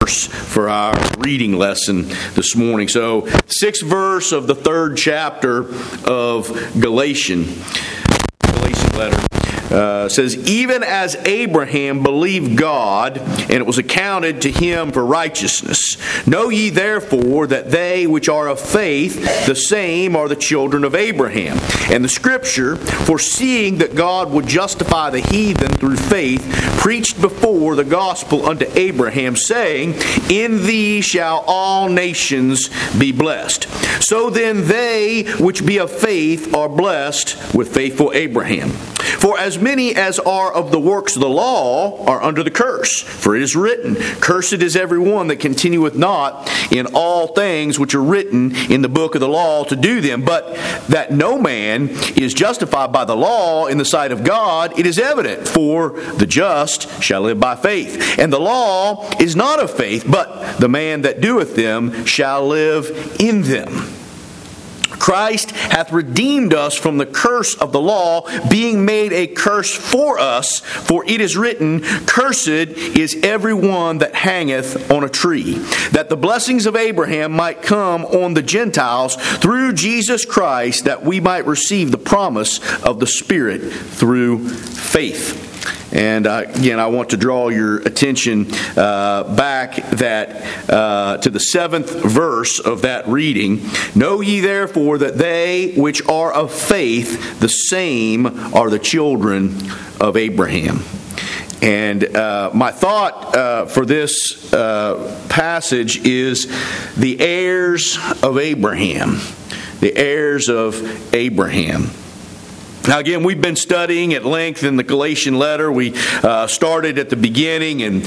verse for our reading lesson this morning. So, 6th verse of the 3rd chapter of Galatian letter. Says, even as Abraham believed God, and it was accounted to him for righteousness. Know ye therefore that they which are of faith, the same are the children of Abraham. And the Scripture, foreseeing that God would justify the heathen through faith, preached before the gospel unto Abraham, saying, in thee shall all nations be blessed. So then they which be of faith are blessed with faithful Abraham. For as many as are of the works of the law are under the curse. For it is written, cursed is every one that continueth not in all things which are written in the book of the law to do them. But that no man is justified by the law in the sight of God, it is evident. For the just shall live by faith. And the law is not of faith, but the man that doeth them shall live in them. Christ hath redeemed us from the curse of the law, being made a curse for us. For it is written, cursed is every one that hangeth on a tree, that the blessings of Abraham might come on the Gentiles through Jesus Christ, that we might receive the promise of the Spirit through faith. And again, I want to draw your attention back to the 7th verse of that reading. Know ye therefore that they which are of faith, the same are the children of Abraham. And my thought for this passage is the heirs of Abraham. The heirs of Abraham. Now again, we've been studying at length in the Galatian letter. We started at the beginning, and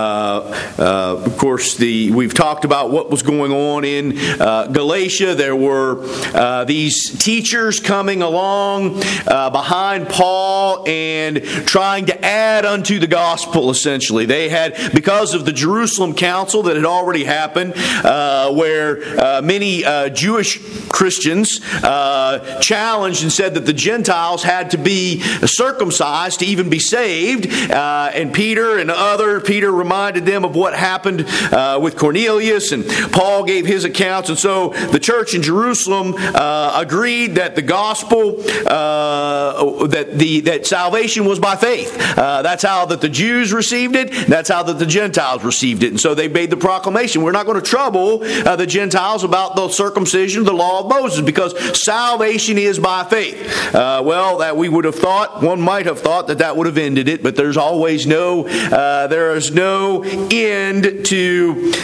of course we've talked about what was going on in Galatia. There were these teachers coming along behind Paul and trying to add unto the gospel, essentially. They had, because of the Jerusalem Council that had already happened, where many Jewish Christians challenged and said that the Gentiles had to be circumcised to even be saved. And Peter reminded them of what happened with Cornelius, and Paul gave his accounts. And so the church in Jerusalem agreed that the gospel, that salvation was by faith. That's how that the Jews received it. That's how that the Gentiles received it. And so they made the proclamation, we're not going to trouble the Gentiles about the circumcision, the law of Moses, because salvation is by faith. Well, that we would have thought, one might have thought that would have ended it, but there's always there is no end to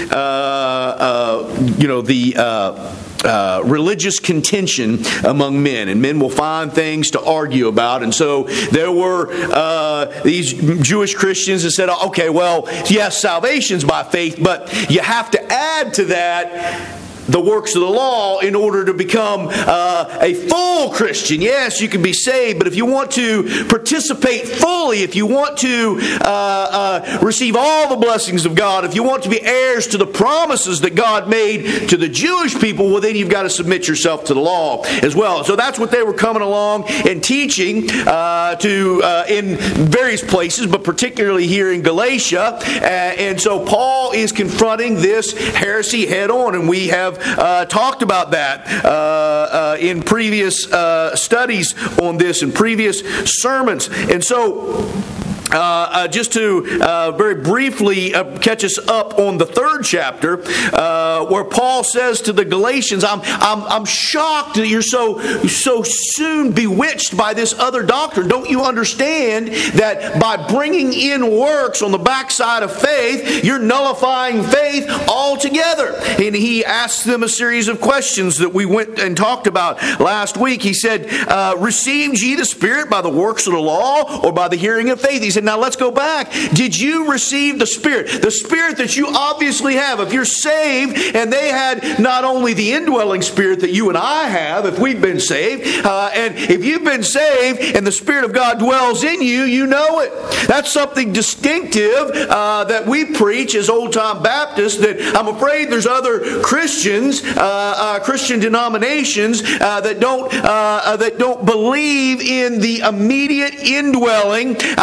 religious contention among men, and men will find things to argue about. And so there were these Jewish Christians that said, okay, well, yes, salvation's by faith, but you have to add to that the works of the law in order to become a full Christian. Yes, you can be saved, but if you want to participate fully, if you want to receive all the blessings of God, if you want to be heirs to the promises that God made to the Jewish people, well, then you've got to submit yourself to the law as well. So that's what they were coming along and teaching in various places, but particularly here in Galatia. And so Paul is confronting this heresy head on, and we have talked about that in previous studies on this, in previous sermons. And so just to very briefly catch us up on the 3rd chapter, where Paul says to the Galatians, I'm shocked that you're so soon bewitched by this other doctrine. Don't you understand that by bringing in works on the backside of faith, you're nullifying faith altogether? And he asks them a series of questions that we went and talked about last week. He said, received ye the Spirit by the works of the law or by the hearing of faith? He said, now let's go back. Did you receive the Spirit? The Spirit that you obviously have. If you're saved, and they had not only the indwelling Spirit that you and I have, if we've been saved, and if you've been saved and the Spirit of God dwells in you, you know it. That's something distinctive that we preach as old-time Baptists, that I'm afraid there's other Christians, Christian denominations that don't believe in the immediate indwelling and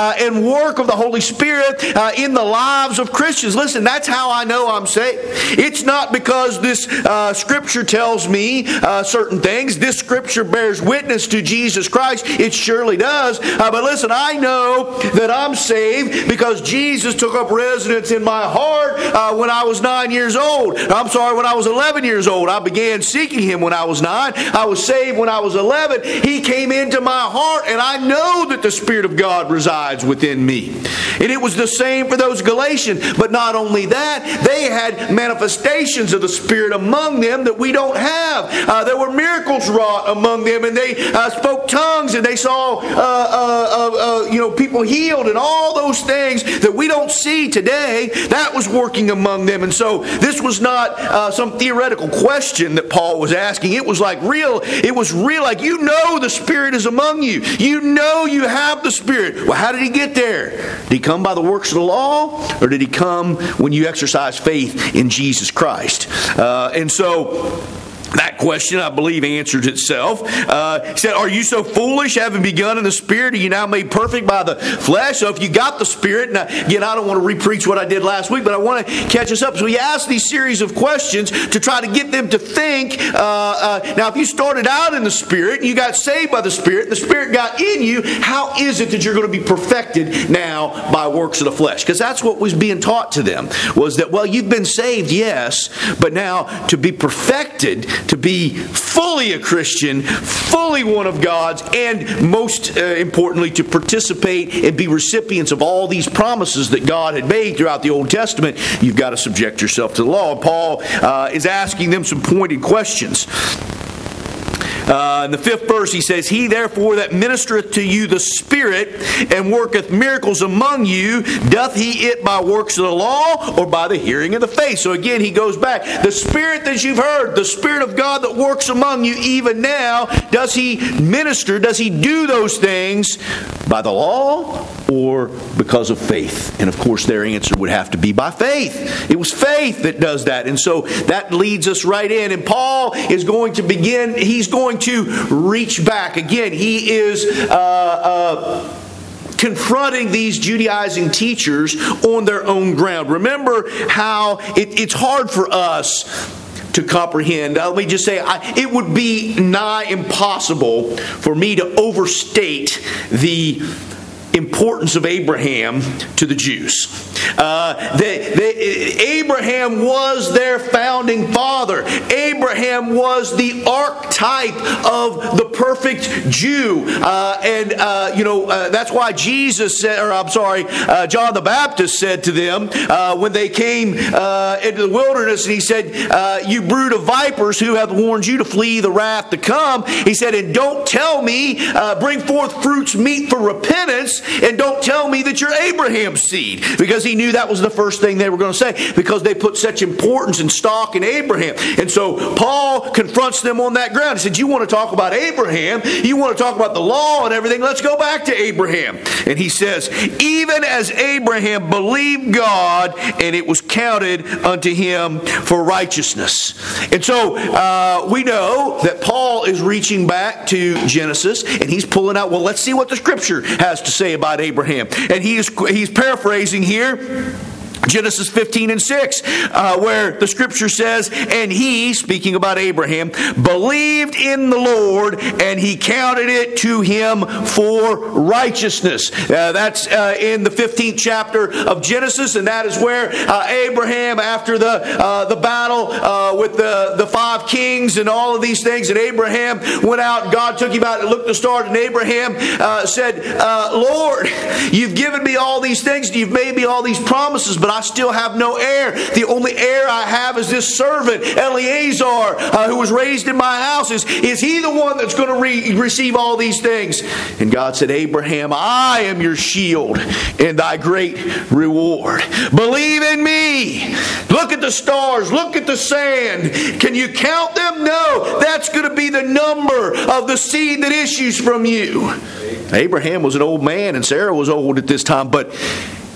work of the Holy Spirit in the lives of Christians. Listen, that's how I know I'm saved. It's not because this Scripture tells me certain things. This Scripture bears witness to Jesus Christ. It surely does. But listen, I know that I'm saved because Jesus took up residence in my heart when I was 9 years old. When I was 11 years old. I began seeking Him when I was 9. I was saved when I was 11. He came into my heart, and I know that the Spirit of God resides within me. And it was the same for those Galatians. But not only that, they had manifestations of the Spirit among them that we don't have. There were miracles wrought among them, and they spoke tongues, and they saw people healed, and all those things that we don't see today. That was working among them. And so this was not some theoretical question that Paul was asking. It was like real. It was real. Like, you know the Spirit is among you. You know you have the Spirit. Well, how did He get there? Did He come by the works of the law, or did He come when you exercise faith in Jesus Christ? And so that question, I believe, answers itself. He said, are you so foolish, having begun in the Spirit, are you now made perfect by the flesh? So if you got the Spirit, and again, I don't want to re-preach what I did last week, but I want to catch us up. So he asked these series of questions to try to get them to think. Now, if you started out in the Spirit, and you got saved by the Spirit got in you, how is it that you're going to be perfected now by works of the flesh? Because that's what was being taught to them, was that, well, you've been saved, yes, but now to be perfected, to be fully a Christian, fully one of God's, and most importantly, to participate and be recipients of all these promises that God had made throughout the Old Testament, you've got to subject yourself to the law. And Paul is asking them some pointed questions. In the 5th verse, he says, he therefore that ministereth to you the Spirit and worketh miracles among you, doth he it by works of the law or by the hearing of the faith? So again, he goes back. The Spirit that you've heard, the Spirit of God that works among you even now, does He minister, does He do those things by the law or because of faith? And of course, their answer would have to be by faith. It was faith that does that. And so that leads us right in. And Paul is going to begin, he's going to reach back. Again, he is confronting these Judaizing teachers on their own ground. Remember how it's hard for us to comprehend. Let me just say, it would be nigh impossible for me to overstate the importance of Abraham to the Jews. Abraham was their founding father. Abraham was the archetype of the perfect Jew. That's why Jesus said, John the Baptist said to them when they came into the wilderness, and he said, you brood of vipers, who hath warned you to flee the wrath to come? He said, and don't tell me, bring forth fruits meet for repentance, and don't tell me that you're Abraham's seed. Because he knew that was the first thing they were going to say, because they put such importance and stock in Abraham. And so Paul confronts them on that ground. He said, you want to talk about Abraham, you want to talk about the law and everything, let's go back to Abraham. And he says, even as Abraham believed God, and it was counted unto him for righteousness. And so we know that Paul is reaching back to Genesis, and he's pulling out, well, let's see what the Scripture has to say about Abraham. And he's paraphrasing here Genesis 15:6, where the Scripture says, and he, speaking about Abraham, believed in the Lord, and he counted it to him for righteousness. That's in the 15th chapter of Genesis, and that is where Abraham, after the battle with the 5 kings and all of these things, and Abraham went out, and God took him out and looked at the stars, and Abraham said, Lord, you've given me all these things, and you've made me all these promises, but I still have no heir. The only heir I have is this servant, Eleazar, who was raised in my house. Is he the one that's going to receive all these things? And God said, Abraham, I am your shield and thy great reward. Believe in me. Look at the stars. Look at the sand. Can you count them? No. That's going to be the number of the seed that issues from you. Abraham was an old man and Sarah was old at this time, but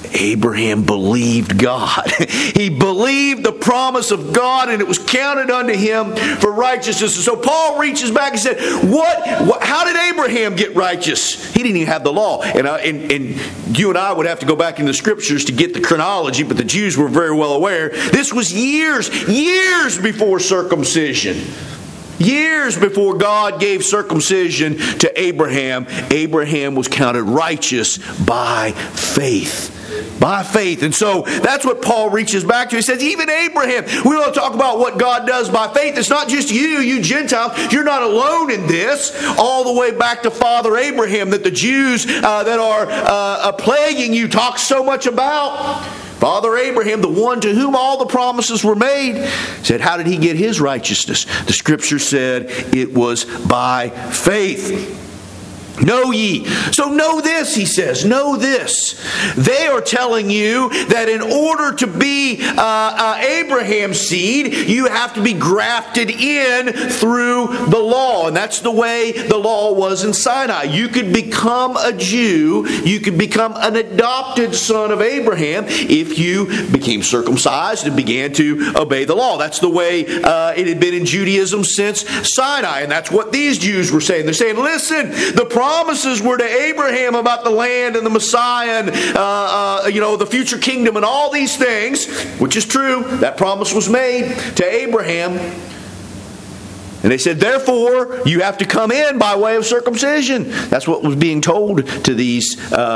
Abraham believed God. He believed the promise of God, and it was counted unto him for righteousness. And so Paul reaches back and said, how did Abraham get righteous? He didn't even have the law. And you and I would have to go back in the scriptures to get the chronology, but the Jews were very well aware. This was years before circumcision. Years before God gave circumcision to Abraham, Abraham was counted righteous by faith. By faith. And so that's what Paul reaches back to. He says, even Abraham, we want to talk about what God does by faith. It's not just you Gentiles. You're not alone in this. All the way back to Father Abraham that the Jews that are plaguing you talk so much about. Father Abraham, the one to whom all the promises were made, said, how did he get his righteousness? The Scripture said it was by faith. Know ye. So know this, he says. Know this. They are telling you that in order to be Abraham's seed, you have to be grafted in through the law. And that's the way the law was in Sinai. You could become a Jew. You could become an adopted son of Abraham if you became circumcised and began to obey the law. That's the way it had been in Judaism since Sinai. And that's what these Jews were saying. They're saying, listen, the promises were to Abraham about the land and the Messiah and the future kingdom and all these things, which is true. That promise was made to Abraham. And they said, therefore, you have to come in by way of circumcision. That's what was being told to these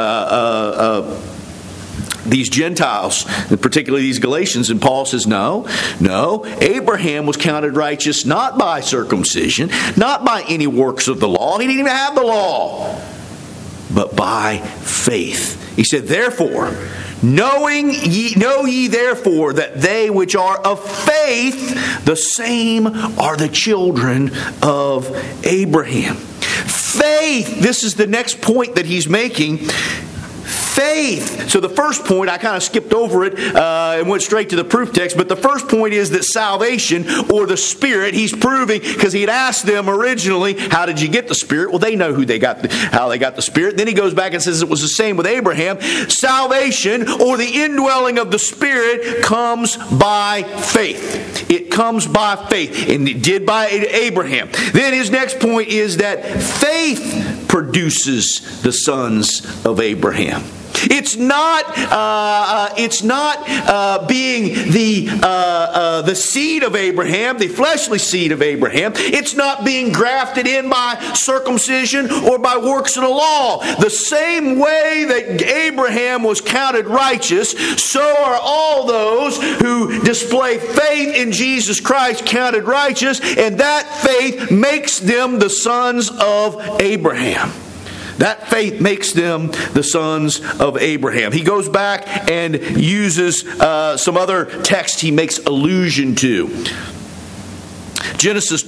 Gentiles, and particularly these Galatians. And Paul says, no, Abraham was counted righteous not by circumcision, not by any works of the law. He didn't even have the law, but by faith. He said, therefore, know ye therefore that they which are of faith, the same are the children of Abraham. Faith, this is the next point that he's making. Faith. So the first point, I kind of skipped over it and went straight to the proof text, but the first point is that salvation, or the Spirit, he's proving, because he had asked them originally, how did you get the Spirit? Well, they know how they got the Spirit. Then he goes back and says it was the same with Abraham. Salvation, or the indwelling of the Spirit, comes by faith. It comes by faith, and it did by Abraham. Then his next point is that faith produces the sons of Abraham. It's not being the seed of Abraham, the fleshly seed of Abraham. It's not being grafted in by circumcision or by works of the law. The same way that Abraham was counted righteous, so are all those who display faith in Jesus Christ counted righteous, and that faith makes them the sons of Abraham. That faith makes them the sons of Abraham. He goes back and uses some other text he makes allusion to. Genesis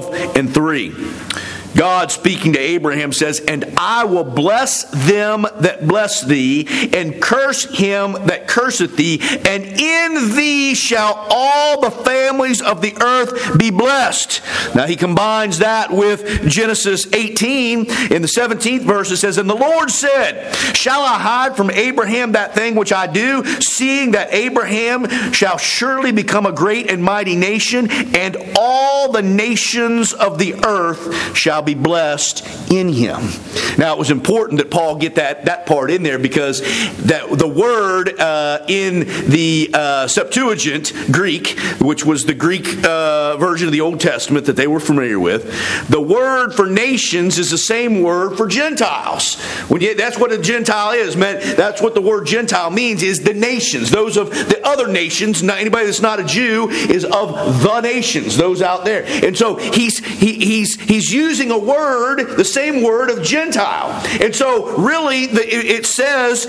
12:3. God, speaking to Abraham, says, and I will bless them that bless thee, and curse him that curseth thee, and in thee shall all the families of the earth be blessed. Now he combines that with Genesis 18 in the 17th verse. It says, and the Lord said, shall I hide from Abraham that thing which I do, seeing that Abraham shall surely become a great and mighty nation, and all the nations of the earth shall be blessed in him. Now it was important that Paul get that part in there, because the word in the Septuagint Greek, which was the Greek version of the Old Testament that they were familiar with, the word for nations is the same word for Gentiles. That's what a Gentile is, man. That's what the word Gentile means, is the nations. Those of the other nations. Anybody that's not a Jew is of the nations, those out there. And so he's using a word, the same word of Gentile. And so really it says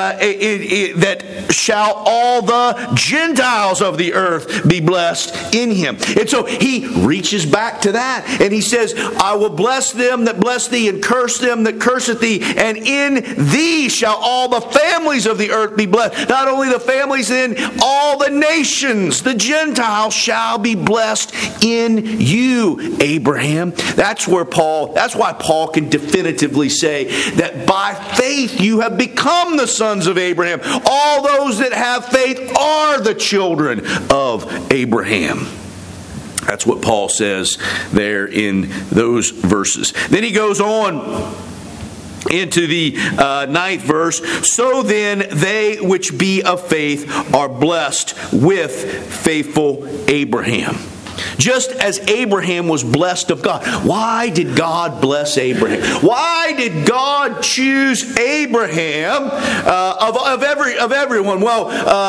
that shall all the Gentiles of the earth be blessed in him. And so he reaches back to that, and he says, I will bless them that bless thee, and curse them that curseth thee, and in thee shall all the families of the earth be blessed. Not only the families, in all the nations, the Gentiles shall be blessed in you, Abraham. That's where That's why Paul can definitively say that by faith you have become the sons of Abraham. All those that have faith are the children of Abraham. That's what Paul says there in those verses. Then he goes on into the 9th verse. So then they which be of faith are blessed with faithful Abraham. Just as Abraham was blessed of God. Why did God bless Abraham? Why did God choose Abraham of everyone? Well,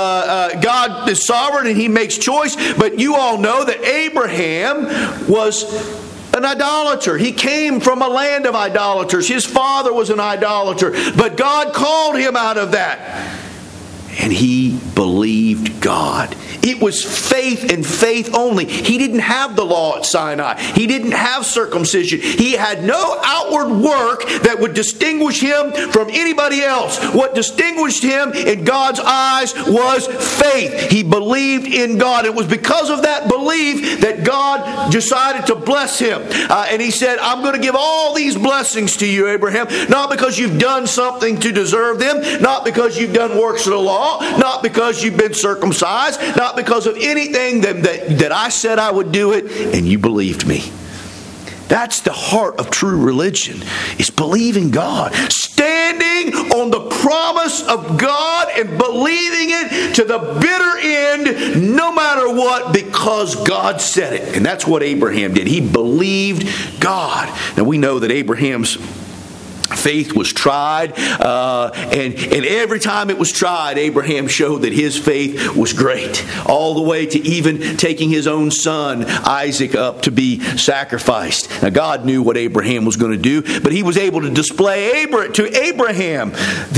God is sovereign and He makes choice, but you all know that Abraham was an idolater. He came from a land of idolaters. His father was an idolater, but God called him out of that. And he believed God. It was faith and faith only. He didn't have the law at Sinai. He didn't have circumcision. He had no outward work that would distinguish him from anybody else. What distinguished him in God's eyes was faith. He believed in God. It was because of that belief that God decided to bless him. And He said, I'm going to give all these blessings to you, Abraham, not because you've done something to deserve them, not because you've done works of the law, not because you've been circumcised, not because of anything that I said I would do it, and you believed me. That's the heart of true religion, is believing God. Standing on the promise of God and believing it to the bitter end, no matter what, because God said it. And that's what Abraham did. He believed God. Now we know that Abraham's faith was tried, and every time it was tried, Abraham showed that his faith was great, all the way to even taking his own son Isaac up to be sacrificed. Now God knew what Abraham was going to do, but He was able to display to Abraham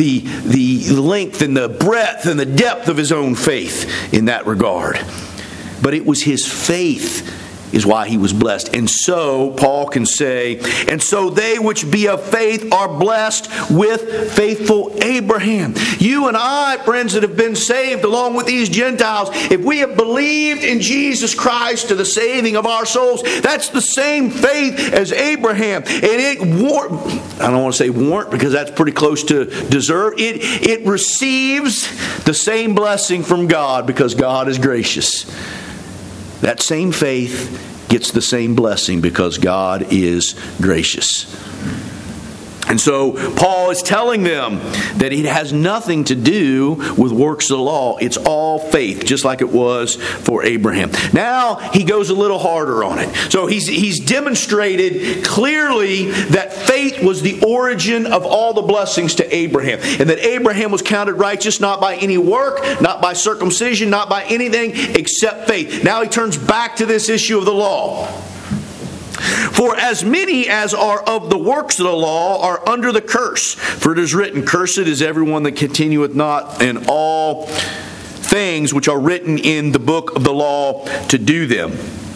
the length and the breadth and the depth of his own faith in that regard. But it was his faith is why he was blessed. And so, Paul can say, and so they which be of faith are blessed with faithful Abraham. You and I, friends that have been saved along with these Gentiles, if we have believed in Jesus Christ to the saving of our souls, that's the same faith as Abraham. And it I don't want to say warrant because that's pretty close to deserve. It receives the same blessing from God because God is gracious. That same faith gets the same blessing because God is gracious. And so Paul is telling them that it has nothing to do with works of the law. It's all faith, just like it was for Abraham. Now he goes a little harder on it. So he's demonstrated clearly that faith was the origin of all the blessings to Abraham. And that Abraham was counted righteous not by any work, not by circumcision, not by anything except faith. Now he turns back to this issue of the law. For as many as are of the works of the law are under the curse. For it is written, Cursed is everyone that continueth not in all things which are written in the book of the law to do them.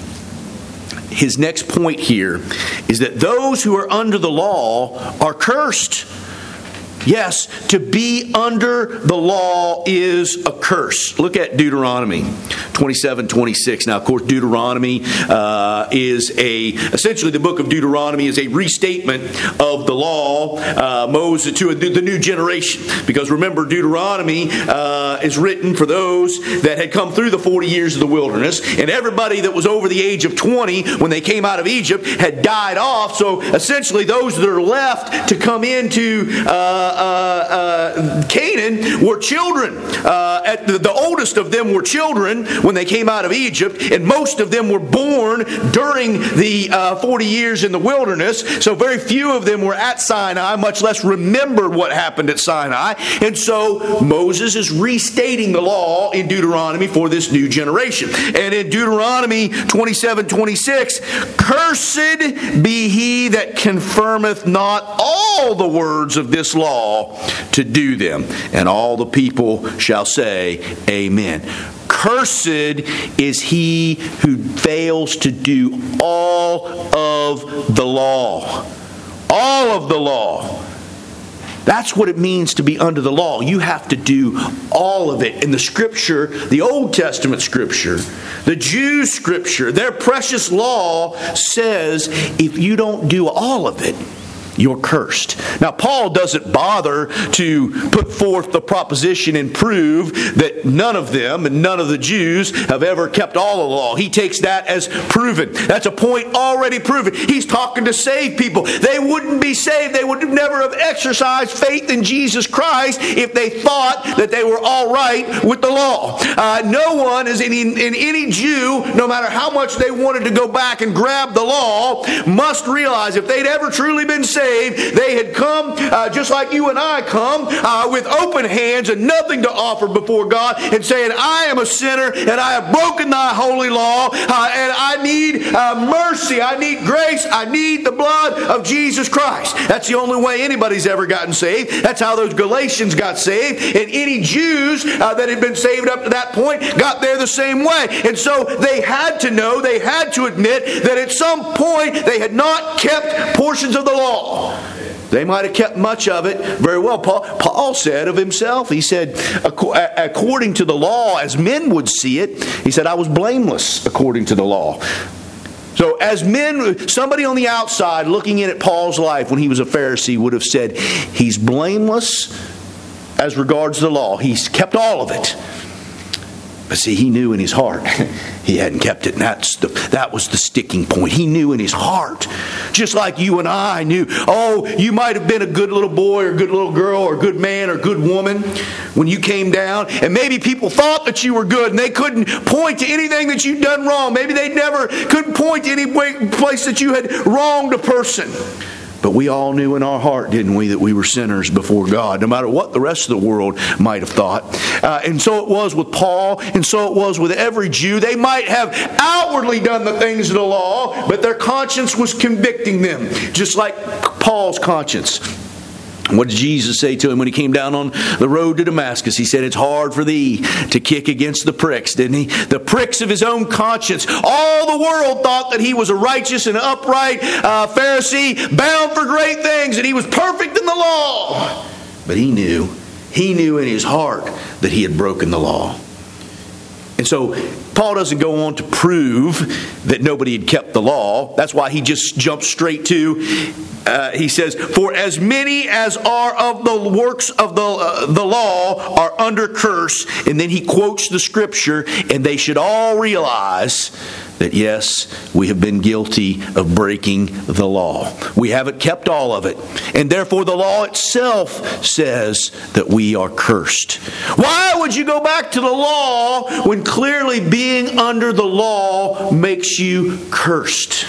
His next point here is that those who are under the law are cursed. Yes, to be under the law is a curse. Look at Deuteronomy 27:26. Now, of course, Deuteronomy essentially the book of Deuteronomy is a restatement of the law, Moses to the new generation. Because remember, Deuteronomy is written for those that had come through the 40 years of the wilderness, and everybody that was over the age of 20 when they came out of Egypt had died off. So essentially, those that are left to come into Canaan were children. The oldest of them were children when they came out of Egypt, and most of them were born during the 40 years in the wilderness. So very few of them were at Sinai, much less remembered what happened at Sinai. And so Moses is restating the law in Deuteronomy for this new generation. And in Deuteronomy 27:26, Cursed be he that confirmeth not all the words of this law to do them. And all the people shall say, Amen. Cursed is he who fails to do all of the law. All of the law. That's what it means to be under the law. You have to do all of it. In the Scripture, the Old Testament Scripture, the Jews' Scripture, their precious law says if you don't do all of it, you're cursed. Now, Paul doesn't bother to put forth the proposition and prove that none of them and none of the Jews have ever kept all the law. He takes that as proven. That's a point already proven. He's talking to saved people. They wouldn't be saved. They would never have exercised faith in Jesus Christ if they thought that they were all right with the law. No one is in any Jew, no matter how much they wanted to go back and grab the law, must realize if they'd ever truly been saved, they had come just like you and I come with open hands and nothing to offer before God and saying, I am a sinner and I have broken thy holy law and I need mercy, I need grace, I need the blood of Jesus Christ. That's the only way anybody's ever gotten saved. That's how those Galatians got saved, and any Jews that had been saved up to that point got there the same way. And so they had to know, they had to admit that at some point they had not kept portions of the law. They might have kept much of it very well. Paul said of himself, he said, according to the law, as men would see it, he said, I was blameless according to the law. So as men, somebody on the outside looking in at Paul's life when he was a Pharisee would have said, he's blameless as regards the law. He's kept all of it. But see, he knew in his heart he hadn't kept it. And that was the sticking point. He knew in his heart. Just like you and I knew. Oh, you might have been a good little boy or good little girl or good man or good woman when you came down. And maybe people thought that you were good and they couldn't point to anything that you'd done wrong. Maybe they couldn't point to any place that you had wronged a person. But we all knew in our heart, didn't we, that we were sinners before God, no matter what the rest of the world might have thought. And so it was with Paul, and so it was with every Jew. They might have outwardly done the things of the law, but their conscience was convicting them, just like Paul's conscience. What did Jesus say to him when he came down on the road to Damascus? He said, it's hard for thee to kick against the pricks, didn't he? The pricks of his own conscience. All the world thought that he was a righteous and upright Pharisee, bound for great things, and he was perfect in the law. But he knew in his heart that he had broken the law. And so Paul doesn't go on to prove that nobody had kept the law. That's why he just jumps straight to, he says, for as many as are of the works of the law are under curse. And then he quotes the Scripture, and they should all realize that yes, we have been guilty of breaking the law. We haven't kept all of it. And therefore the law itself says that we are cursed. Why would you go back to the law when clearly being under the law makes you cursed?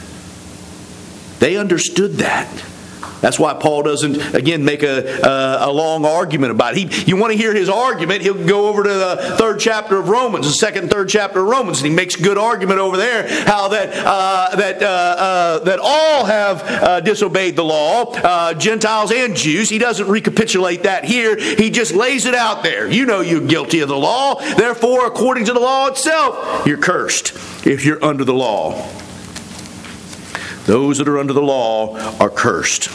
They understood that. That's why Paul doesn't, again, make a long argument about it. You want to hear his argument, he'll go over to the 3rd chapter of Romans, the 2nd and 3rd chapter of Romans, and he makes a good argument over there how that all have disobeyed the law, Gentiles and Jews. He doesn't recapitulate that here. He just lays it out there. You know you're guilty of the law. Therefore, according to the law itself, you're cursed if you're under the law. Those that are under the law are cursed.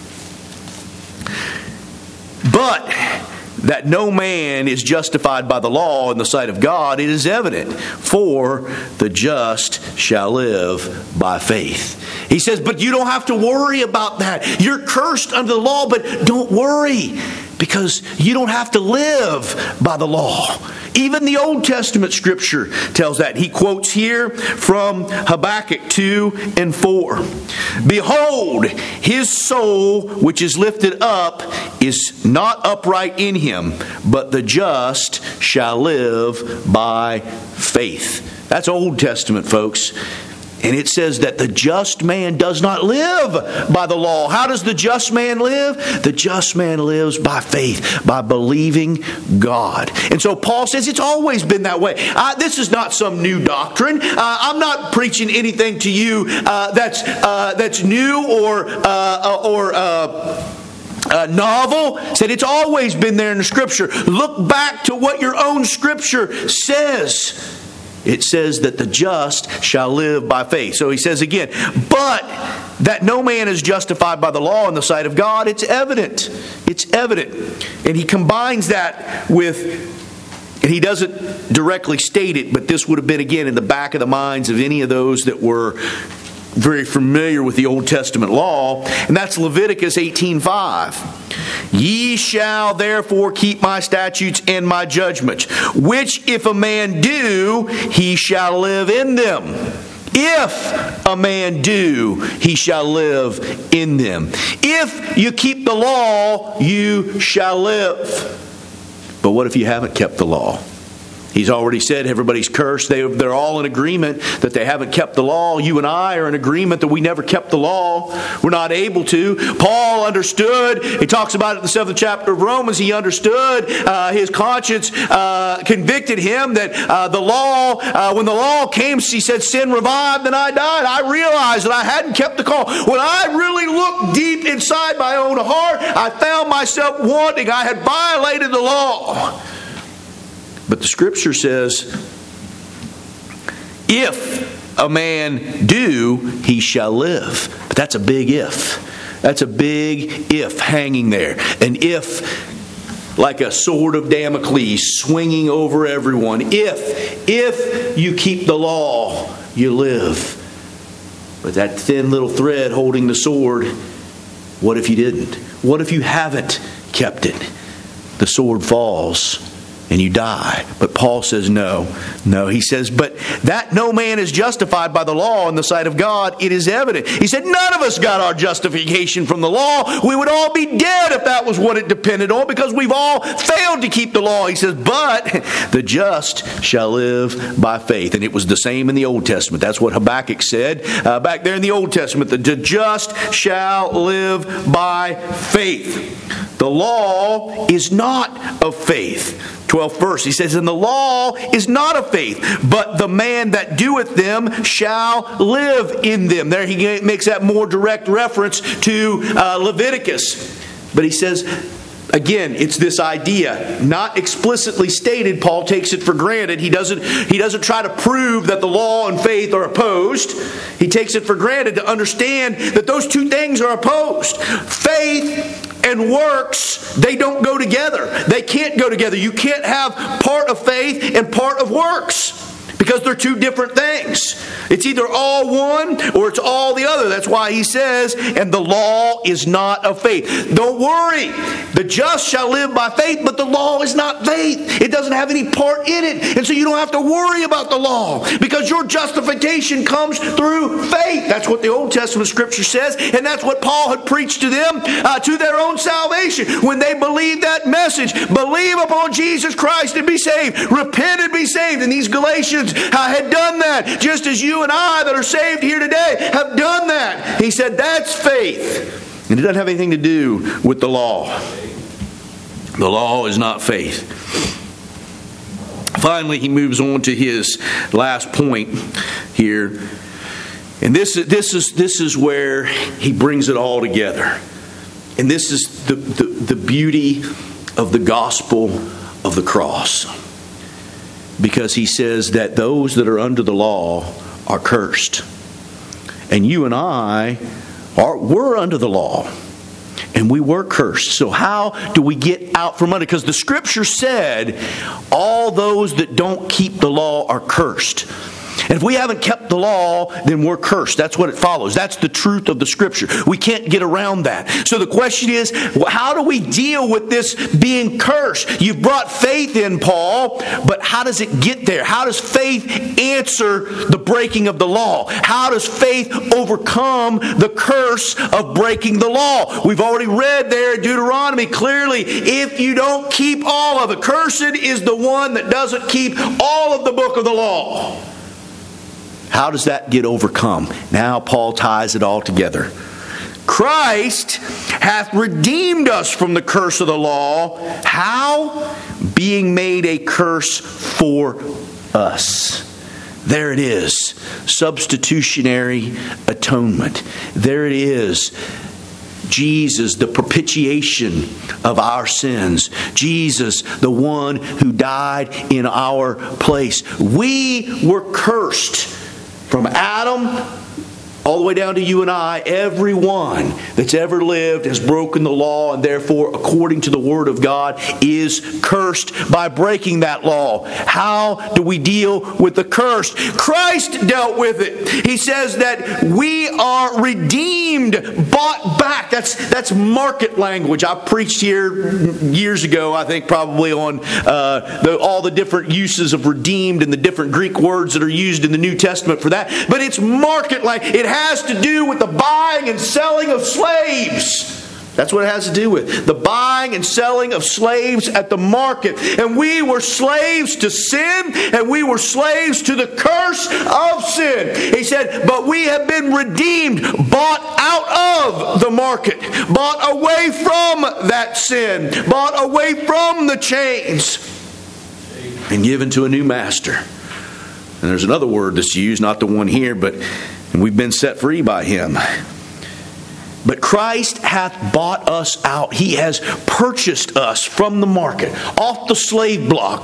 But that no man is justified by the law in the sight of God, it is evident, for the just shall live by faith. He says, but you don't have to worry about that. You're cursed under the law, but don't worry, because you don't have to live by the law. Even the Old Testament Scripture tells that. He quotes here from Habakkuk 2 and 4. Behold, his soul which is lifted up is not upright in him, but the just shall live by faith. That's Old Testament, folks. And it says that the just man does not live by the law. How does the just man live? The just man lives by faith, by believing God. And so Paul says it's always been that way. This is not some new doctrine. I'm not preaching anything to you that's new or novel. Said it's always been there in the Scripture. Look back to what your own Scripture says. It says that the just shall live by faith. So he says again, but that no man is justified by the law in the sight of God, it's evident. It's evident. And he combines that with, and he doesn't directly state it, but this would have been, again, in the back of the minds of any of those that were very familiar with the Old Testament law, and that's Leviticus 18:5. Ye shall therefore keep my statutes and my judgments, which if a man do, he shall live in them. If a man do, he shall live in them. If you keep the law, you shall live. But what if you haven't kept the law? He's already said everybody's cursed. They're all in agreement that they haven't kept the law. You and I are in agreement that we never kept the law. We're not able to. Paul understood. He talks about it in the 7th chapter of Romans. He understood. His conscience convicted him that the law, when the law came, he said, sin revived and I died. I realized that I hadn't kept the law. When I really looked deep inside my own heart, I found myself wanting. I had violated the law. But the Scripture says, if a man do, he shall live. But that's a big if. That's a big if hanging there. An if like a sword of Damocles swinging over everyone. If you keep the law, you live. But that thin little thread holding the sword, what if you didn't? What if you haven't kept it? The sword falls and you die. But Paul says no. He says, but that no man is justified by the law in the sight of God, it is evident. He said, none of us got our justification from the law. We would all be dead if that was what it depended on, because we've all failed to keep the law. He says, but the just shall live by faith. And it was the same in the Old Testament. That's what Habakkuk said back there in the Old Testament. The just shall live by faith. The law is not of faith. 12th verse, he says, and the law is not of faith, but the man that doeth them shall live in them. There he makes that more direct reference to Leviticus. But he says, again, it's this idea, not explicitly stated. Paul takes it for granted. He doesn't try to prove that the law and faith are opposed. He takes it for granted to understand that those two things are opposed. Faith and works, they don't go together. They can't go together. You can't have part of faith and part of works, because they're two different things. It's either all one or it's all the other. That's why he says, and the law is not of faith. Don't worry. The just shall live by faith, but the law is not faith. It doesn't have any part in it. And so you don't have to worry about the law, because your justification comes through faith. That's what the Old Testament Scripture says, and that's what Paul had preached to them, to their own salvation. When they believed that message, believe upon Jesus Christ and be saved. Repent and be saved. And these Galatians had done that, just as you and I that are saved here today have done that. He said that's faith. And it doesn't have anything to do with the law. The law is not faith. Finally, he moves on to his last point here. And this is where he brings it all together. And this is the beauty of the gospel of the cross. Because he says that those that are under the law are cursed. And you and I were under the law. And we were cursed. So how do we get out from under? Because the Scripture said all those that don't keep the law are cursed. And if we haven't kept the law, then we're cursed. That's what it follows. That's the truth of the Scripture. We can't get around that. So the question is, how do we deal with this being cursed? You've brought faith in, Paul, but how does it get there? How does faith answer the breaking of the law? How does faith overcome the curse of breaking the law? We've already read there in Deuteronomy clearly, if you don't keep all of it, cursed is the one that doesn't keep all of the book of the law. How does that get overcome? Now Paul ties it all together. Christ hath redeemed us from the curse of the law. How? Being made a curse for us. There it is. Substitutionary atonement. There it is. Jesus, the propitiation of our sins. Jesus, the one who died in our place. We were cursed from Adam all the way down to you and I, everyone that's ever lived has broken the law, and therefore, according to the Word of God, is cursed by breaking that law. How do we deal with the curse? Christ dealt with it. He says that we are redeemed, bought back. That's market language. I preached here years ago, I think probably on all the different uses of redeemed and the different Greek words that are used in the New Testament for that. But it's market language. It has to do with the buying and selling of slaves. That's what it has to do with. The buying and selling of slaves at the market. And we were slaves to sin, and we were slaves to the curse of sin. He said, but we have been redeemed, bought out of the market, bought away from that sin, bought away from the chains, and given to a new master. And there's another word that's used, not the one here, but we've been set free by Him. But Christ hath bought us out. He has purchased us from the market, off the slave block,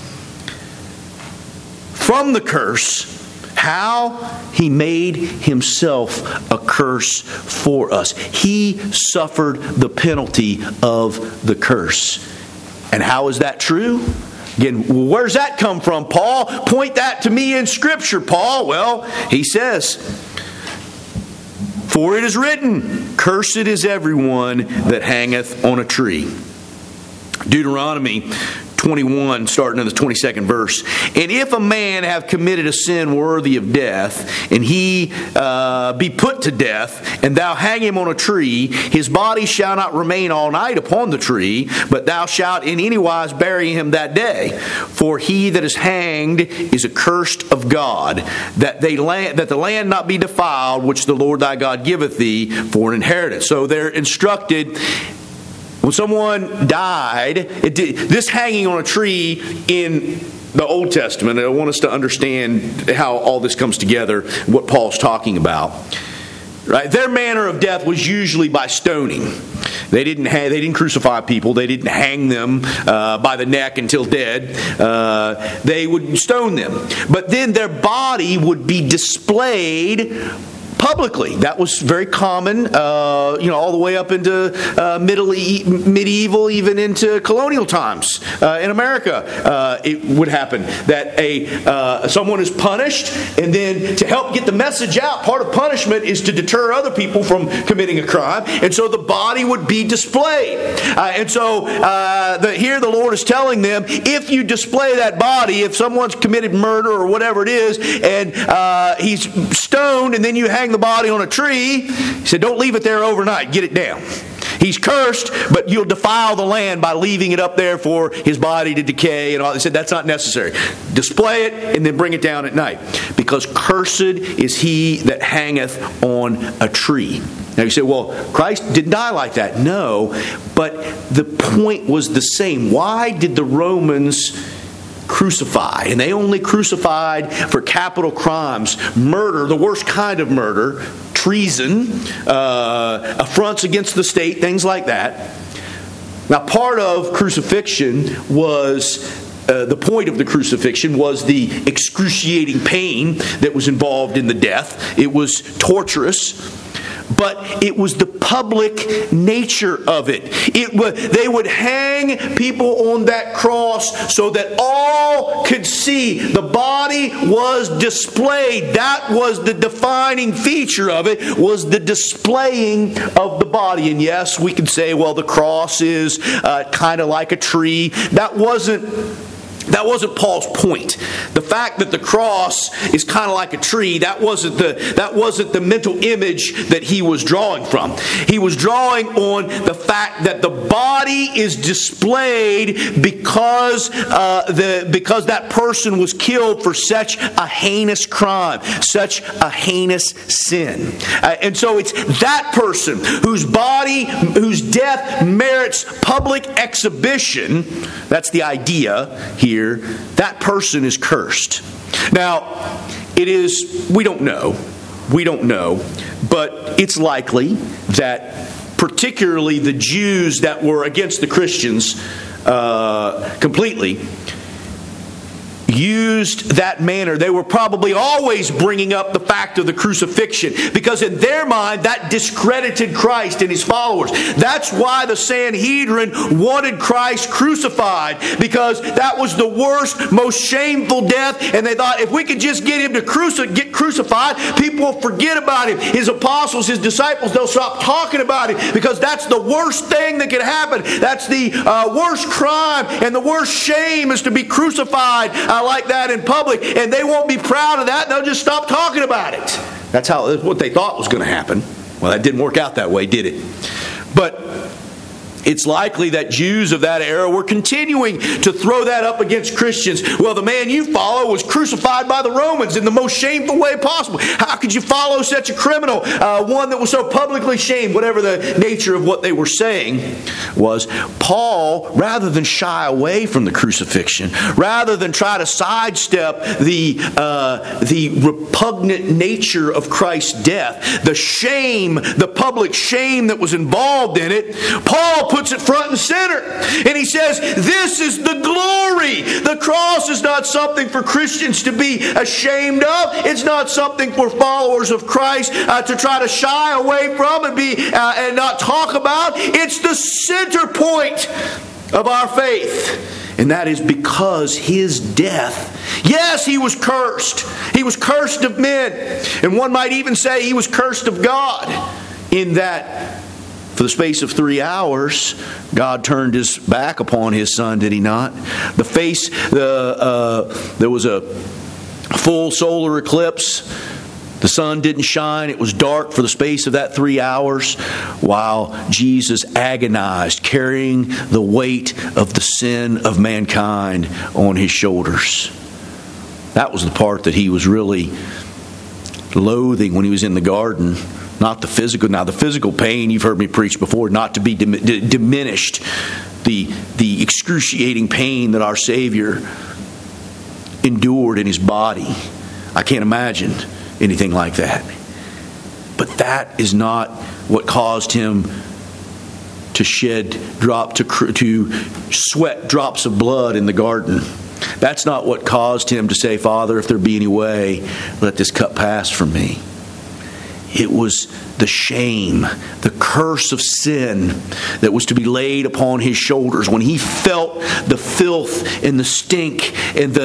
from the curse. How? He made Himself a curse for us. He suffered the penalty of the curse. And how is that true? Again, where's that come from, Paul? Point that to me in Scripture, Paul. Well, he says, for it is written, cursed is everyone that hangeth on a tree. Deuteronomy 21, starting in the 22nd verse. And if a man have committed a sin worthy of death, and he be put to death, and thou hang him on a tree, his body shall not remain all night upon the tree, but thou shalt in any wise bury him that day. For he that is hanged is accursed of God, that the land not be defiled, which the Lord thy God giveth thee for an inheritance. So they're instructed. When someone died, this hanging on a tree in the Old Testament, I want us to understand how all this comes together, what Paul's talking about. Right? Their manner of death was usually by stoning. They didn't crucify people. They didn't hang them by the neck until dead. They would stone them. But then their body would be displayed publicly. That was very common, all the way up into medieval, even into colonial times. In America, it would happen that someone is punished, and then to help get the message out, part of punishment is to deter other people from committing a crime, and so the body would be displayed. And so here the Lord is telling them, if you display that body, if someone's committed murder or whatever it is, and he's stoned, and then you hang the body on a tree, he said, don't leave it there overnight. Get it down. He's cursed, but you'll defile the land by leaving it up there for his body to decay and all. They said that's not necessary. Display it and then bring it down at night. Because cursed is he that hangeth on a tree. Now you say, well, Christ didn't die like that. No, but the point was the same. Why did the Romans crucify? And they only crucified for capital crimes, murder, the worst kind of murder, treason, affronts against the state, things like that. Now, part of crucifixion was the point of the crucifixion was the excruciating pain that was involved in the death. It was torturous. But it was the public nature of it. They would hang people on that cross so that all could see. The body was displayed. That was the defining feature of it, was the displaying of the body. And yes, we can say, well, the cross is kind of like a tree. That wasn't Paul's point. The fact that the cross is kind of like a tree, that wasn't the mental image that he was drawing from. He was drawing on the fact that the body is displayed because that person was killed for such a heinous crime, such a heinous sin. And so it's that person whose death merits public exhibition. That's the idea here. That person is cursed. Now, we don't know, but it's likely that particularly the Jews that were against the Christians completely, used that manner. They were probably always bringing up the fact of the crucifixion, because in their mind that discredited Christ and His followers. That's why the Sanhedrin wanted Christ crucified, because that was the worst, most shameful death, and they thought if we could just get Him to get crucified, people will forget about Him. His apostles, His disciples, they'll stop talking about Him, because that's the worst thing that could happen. That's the worst crime and the worst shame, is to be crucified like that in public, and they won't be proud of that. They'll just stop talking about it. That's what they thought was going to happen. Well, that didn't work out that way, did it? But it's likely that Jews of that era were continuing to throw that up against Christians. Well, the man you follow was crucified by the Romans in the most shameful way possible. How could you follow such a criminal? One that was so publicly shamed. Whatever the nature of what they were saying was, Paul, rather than shy away from the crucifixion, rather than try to sidestep the repugnant nature of Christ's death, the shame, the public shame that was involved in it, Paul puts it front and center. And he says, this is the glory. The cross is not something for Christians to be ashamed of. It's not something for followers of Christ to try to shy away from and not talk about. It's the center point of our faith. And that is because His death, yes, He was cursed. He was cursed of men. And one might even say He was cursed of God, in that for the space of 3 hours, God turned His back upon His Son, did He not? There was a full solar eclipse. The sun didn't shine. It was dark for the space of that 3 hours, while Jesus agonized, carrying the weight of the sin of mankind on His shoulders. That was the part that He was really loathing when He was in the garden. Not the physical. Now, the physical pain, you've heard me preach before, not to be diminished. The excruciating pain that our Savior endured in His body. I can't imagine anything like that. But that is not what caused Him to to sweat drops of blood in the garden. That's not what caused Him to say, Father, if there be any way, let this cup pass from me. It was the shame, the curse of sin that was to be laid upon His shoulders when He felt the filth and the stink and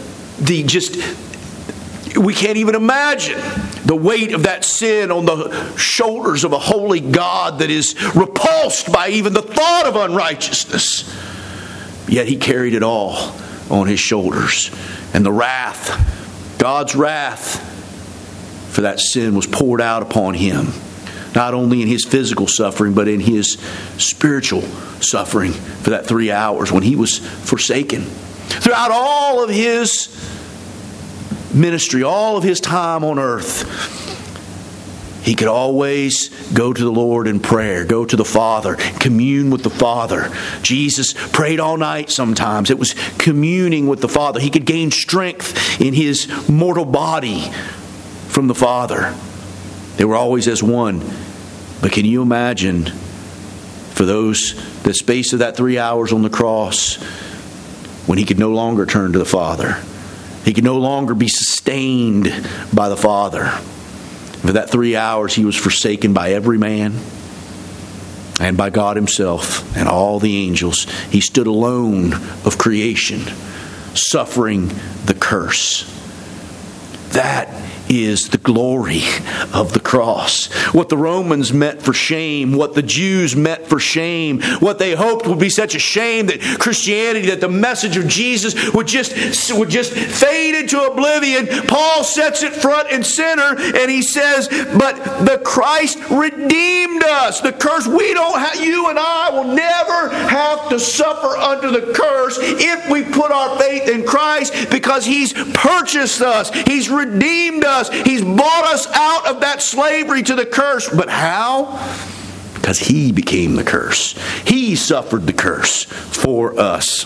we can't even imagine the weight of that sin on the shoulders of a holy God that is repulsed by even the thought of unrighteousness. Yet He carried it all on His shoulders. And the wrath, God's wrath for that sin, was poured out upon Him, not only in His physical suffering, but in His spiritual suffering for that 3 hours when He was forsaken. Throughout all of His ministry, all of His time on earth, He could always go to the Lord in prayer, go to the Father, commune with the Father. Jesus prayed all night sometimes. It was communing with the Father. He could gain strength in His mortal body from the Father. They were always as one. But can you imagine, for the space of that 3 hours on the cross, when He could no longer turn to the Father? He could no longer be sustained by the Father. For that 3 hours, He was forsaken by every man and by God Himself and all the angels. He stood alone of creation, suffering the curse. That is the glory of the cross. What the Romans meant for shame, what the Jews meant for shame, what they hoped would be such a shame that Christianity, that the message of Jesus would just fade into oblivion. Paul sets it front and center, and he says, but the Christ redeemed us. The curse, you and I will never have to suffer under the curse if we put our faith in Christ, because He's purchased us. He's redeemed us. He's bought us out of that slavery to the curse. But how? Because He became the curse. He suffered the curse for us.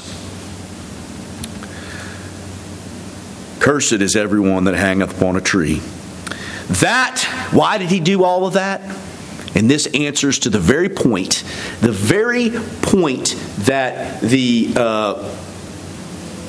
Cursed is everyone that hangeth upon a tree. Why did He do all of that? And this answers to the very point that the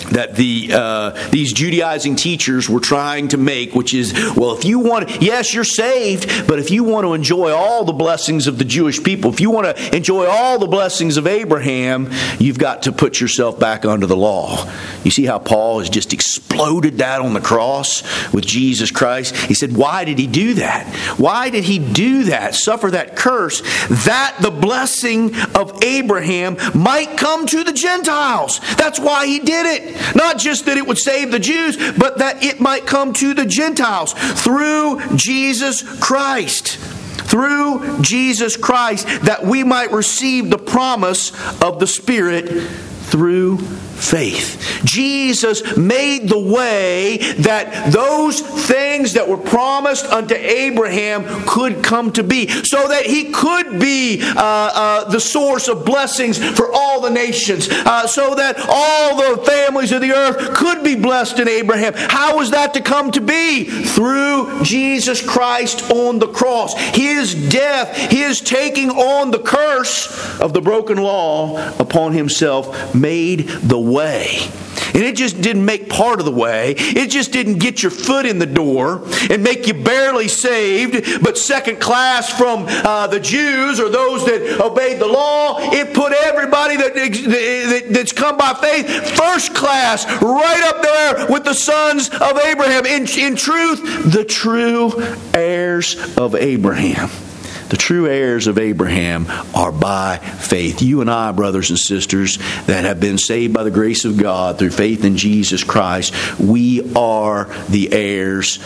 that these Judaizing teachers were trying to make, which is, well, if you want, yes, you're saved, but if you want to enjoy all the blessings of the Jewish people, if you want to enjoy all the blessings of Abraham, you've got to put yourself back under the law. You see how Paul has just exploded that on the cross with Jesus Christ? He said, why did he do that? Why did he do that? Suffer that curse, that the blessing of Abraham might come to the Gentiles. That's why he did it. Not just that it would save the Jews, but that it might come to the Gentiles through Jesus Christ. Through Jesus Christ, that we might receive the promise of the Spirit through faith. Jesus made the way that those things that were promised unto Abraham could come to be, so that he could be the source of blessings for all the nations, so that all the families of the earth could be blessed in Abraham. How was that to come to be? Through Jesus Christ on the cross. His death, His taking on the curse of the broken law upon Himself made the way. And it just didn't make part of the way. It just didn't get your foot in the door and make you barely saved, but second class from the Jews or those that obeyed the law. It put everybody that's come by faith first class, right up there with the sons of Abraham. In truth, the true heirs of Abraham. The true heirs of Abraham are by faith. You and I, brothers and sisters, that have been saved by the grace of God through faith in Jesus Christ, we are the heirs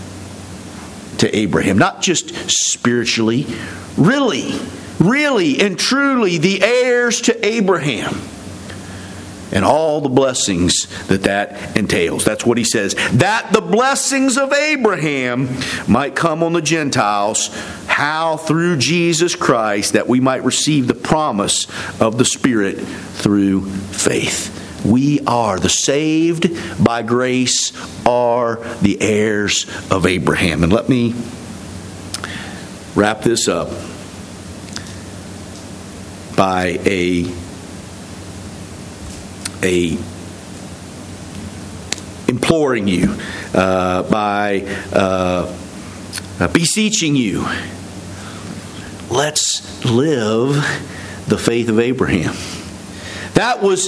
to Abraham. Not just spiritually, really and truly the heirs to Abraham. And all the blessings that entails. That's what he says. That the blessings of Abraham might come on the Gentiles. How? Through Jesus Christ, that we might receive the promise of the Spirit through faith. We are the saved by grace, are the heirs of Abraham. And let me wrap this up by imploring you, by beseeching you, let's live the faith of Abraham. That was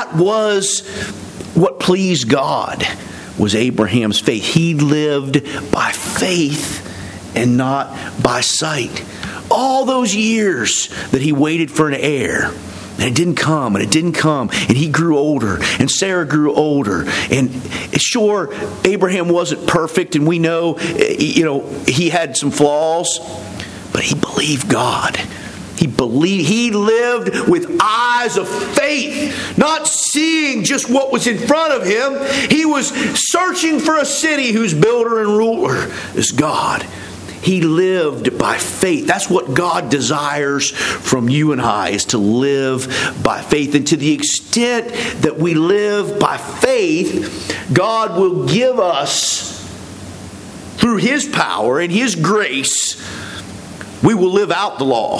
what pleased God, was Abraham's faith. He lived by faith and not by sight. All those years that he waited for an heir, and it didn't come, and he grew older, and Sarah grew older. And sure, Abraham wasn't perfect, and we know, he had some flaws, but he believed God. He lived with eyes of faith, not seeing just what was in front of him. He was searching for a city whose builder and ruler is God. He lived by faith. That's what God desires from you and I, is to live by faith. And to the extent that we live by faith, God will give us, through His power and His grace, we will live out the law.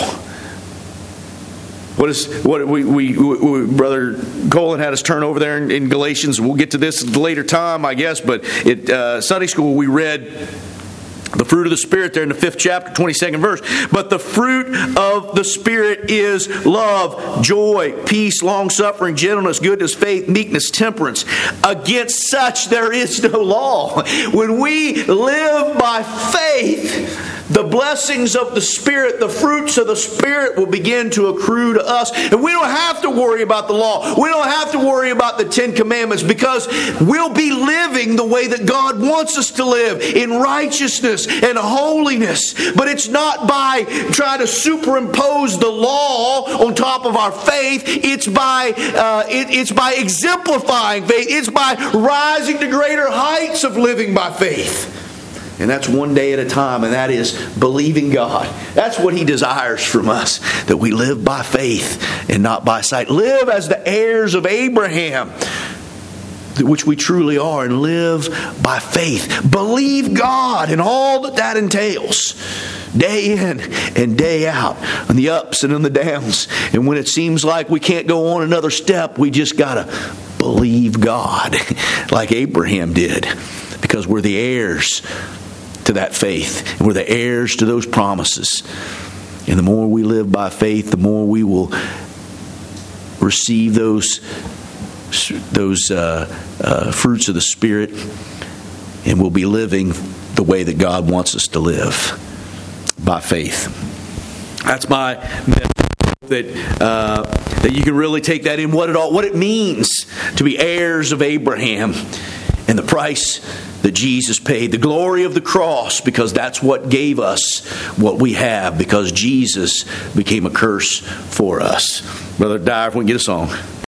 Brother Colin had us turn over there in Galatians. We'll get to this at a later time, I guess. But at Sunday school, we read the fruit of the Spirit there in the 5th chapter, 22nd verse. But the fruit of the Spirit is love, joy, peace, long-suffering, gentleness, goodness, faith, meekness, temperance. Against such there is no law. When we live by faith, the blessings of the Spirit, the fruits of the Spirit will begin to accrue to us. And we don't have to worry about the law. We don't have to worry about the 10 Commandments, because we'll be living the way that God wants us to live, in righteousness and holiness. But it's not by trying to superimpose the law on top of our faith. It's by exemplifying faith. It's by rising to greater heights of living by faith. And that's one day at a time, and that is believing God. That's what He desires from us, that we live by faith and not by sight. Live as the heirs of Abraham, which we truly are, and live by faith. Believe God and all that entails, day in and day out, on the ups and on the downs. And when it seems like we can't go on another step, we just got to believe God like Abraham did, because we're the heirs to that faith. And we're the heirs to those promises. And the more we live by faith, the more we will receive those fruits of the Spirit, and we'll be living the way that God wants us to live, by faith. That's my message. That you can really take that in, what it means to be heirs of Abraham, and the price that Jesus paid, the glory of the cross, because that's what gave us what we have, because Jesus became a curse for us. Brother Dyer, if we can get a song.